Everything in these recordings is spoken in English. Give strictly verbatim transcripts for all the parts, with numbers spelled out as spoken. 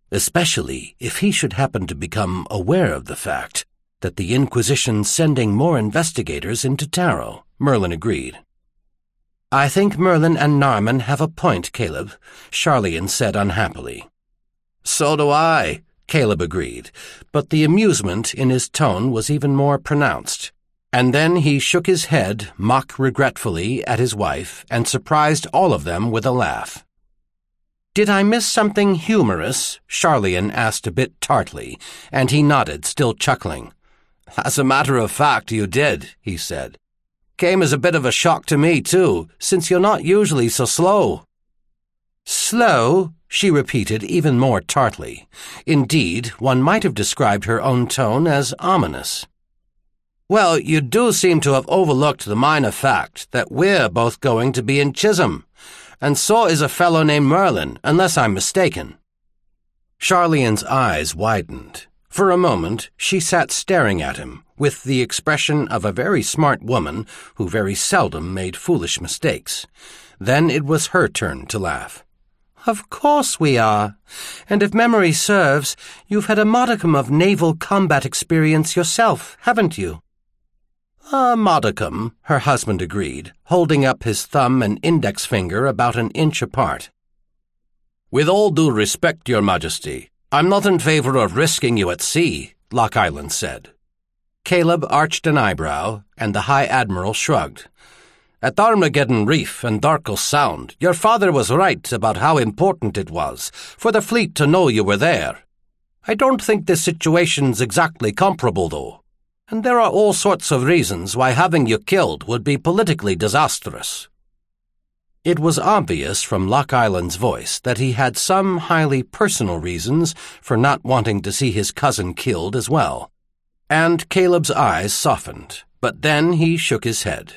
especially if he should happen to become aware of the fact that the Inquisition's sending more investigators into Taro, Merlin agreed. I think Merlin and Narman have a point, Caleb, Sharlayan said unhappily. So do I, Caleb agreed, but the amusement in his tone was even more pronounced. And then he shook his head mock-regretfully at his wife and surprised all of them with a laugh. Did I miss something humorous? Sharlayan asked a bit tartly, and he nodded, still chuckling. As a matter of fact, you did, he said. Came as a bit of a shock to me, too, since you're not usually so slow. Slow? She repeated even more tartly. Indeed, one might have described her own tone as ominous. Well, you do seem to have overlooked the minor fact that we're both going to be in Chisholm, and so is a fellow named Merlin, unless I'm mistaken. Sharlayan's eyes widened. For a moment, she sat staring at him, with the expression of a very smart woman who very seldom made foolish mistakes. Then it was her turn to laugh. Of course we are. And if memory serves, you've had a modicum of naval combat experience yourself, haven't you? A modicum, her husband agreed, holding up his thumb and index finger about an inch apart. With all due respect, Your Majesty, I'm not in favor of risking you at sea, Lock Island said. Caleb arched an eyebrow, and the High Admiral shrugged. At Armageddon Reef and Darkle Sound, your father was right about how important it was for the fleet to know you were there. I don't think this situation's exactly comparable, though. And there are all sorts of reasons why having you killed would be politically disastrous. It was obvious from Lock Island's voice that he had some highly personal reasons for not wanting to see his cousin killed as well. And Caleb's eyes softened, but then he shook his head.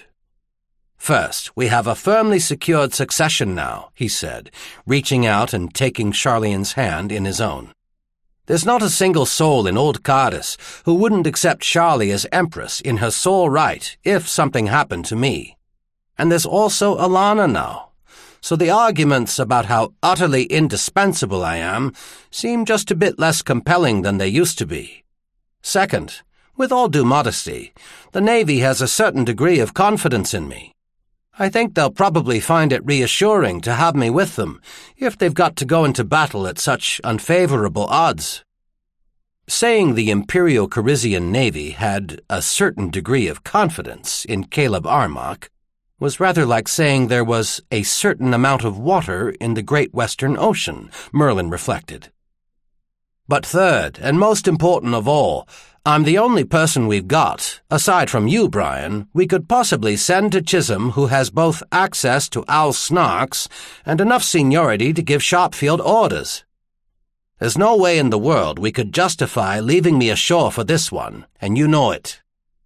First, we have a firmly secured succession now, he said, reaching out and taking Sharlayan's hand in his own. There's not a single soul in Old Cardis who wouldn't accept Sharlay as Empress in her sole right if something happened to me. And there's also Alana now. So the arguments about how utterly indispensable I am seem just a bit less compelling than they used to be. Second, with all due modesty, the Navy has a certain degree of confidence in me. I think they'll probably find it reassuring to have me with them if they've got to go into battle at such unfavorable odds. Saying the Imperial Carisian Navy had a certain degree of confidence in Caleb Armagh was rather like saying there was a certain amount of water in the Great Western Ocean, Merlin reflected. But third, and most important of all, I'm the only person we've got, aside from you, Brian, we could possibly send to Chisholm who has both access to Al Snarks and enough seniority to give Sharpfield orders. There's no way in the world we could justify leaving me ashore for this one, and you know it.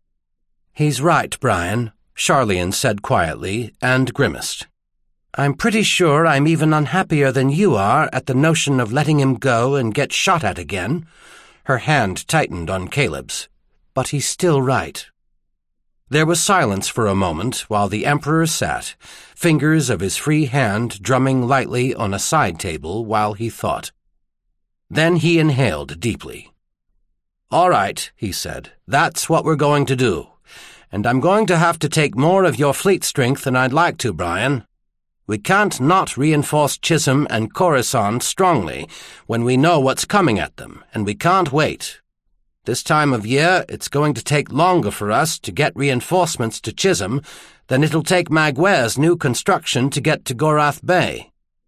He's right, Brian, Sharlayan said quietly, and grimaced. I'm pretty sure I'm even unhappier than you are at the notion of letting him go and get shot at again. Her hand tightened on Caleb's, but he's still right. There was silence for a moment while the Emperor sat, fingers of his free hand drumming lightly on a side table while he thought. Then he inhaled deeply. All right, he said, that's what we're going to do. And I'm going to have to take more of your fleet strength than I'd like to, Brian. We can't not reinforce Chisholm and Coruscant strongly when we know what's coming at them, and we can't wait. This time of year, it's going to take longer for us to get reinforcements to Chisholm than it'll take Magware's new construction to get to Gorath Bay.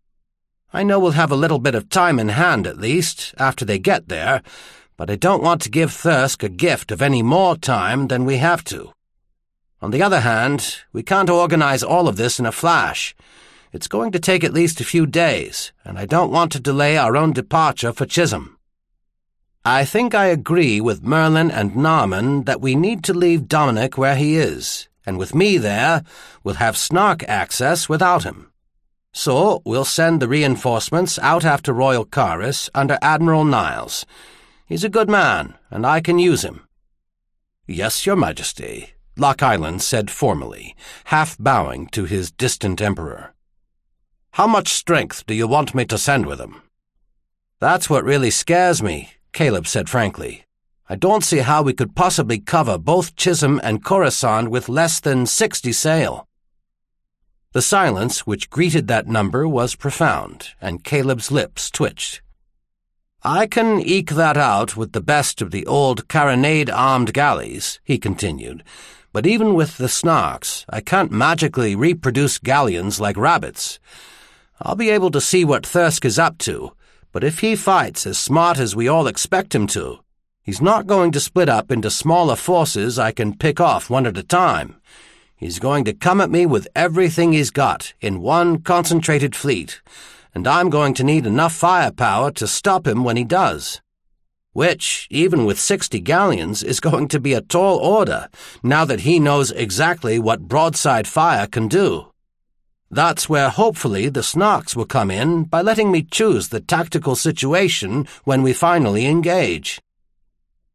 I know we'll have a little bit of time in hand, at least, after they get there, but I don't want to give Thirsk a gift of any more time than we have to. On the other hand, we can't organize all of this in a flash. It's going to take at least a few days, and I don't want to delay our own departure for Chisholm. I think I agree with Merlin and Narman that we need to leave Dominic where he is, and with me there, we'll have Snark access without him. So we'll send the reinforcements out after Royal Caris under Admiral Niles. He's a good man, and I can use him. Yes, Your Majesty, Lock Island said formally, half bowing to his distant emperor. How much strength do you want me to send with him? That's what really scares me, Caleb said frankly. I don't see how we could possibly cover both Chisholm and Coruscant with less than sixty sail. The silence which greeted that number was profound, and Caleb's lips twitched. I can eke that out with the best of the old carronade-armed galleys, he continued, but even with the Snarks, I can't magically reproduce galleons like rabbits. I'll be able to see what Thirsk is up to, but if he fights as smart as we all expect him to, he's not going to split up into smaller forces I can pick off one at a time. He's going to come at me with everything he's got in one concentrated fleet, and I'm going to need enough firepower to stop him when he does. Which, even with sixty galleons, is going to be a tall order, now that he knows exactly what broadside fire can do. That's where hopefully the Snarks will come in by letting me choose the tactical situation when we finally engage.